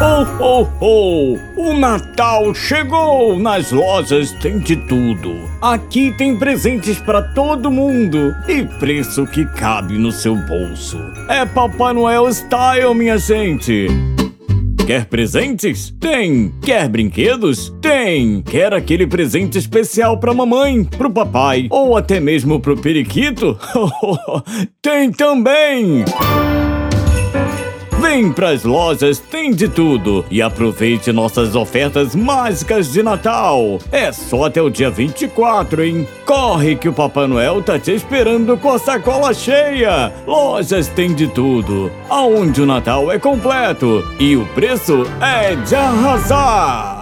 Ho, ho, ho! O Natal chegou! Nas lojas tem de tudo. Aqui tem presentes pra todo mundo e preço que cabe no seu bolso. É Papai Noel Style, minha gente! Quer presentes? Tem! Quer brinquedos? Tem! Quer aquele presente especial pra mamãe, pro papai ou até mesmo pro periquito? Tem também! Vem pras lojas, tem de tudo e aproveite nossas ofertas mágicas de Natal. É só até o dia 24, hein? Corre que o Papai Noel tá te esperando com a sacola cheia. Lojas tem de tudo, aonde o Natal é completo e o preço é de arrasar.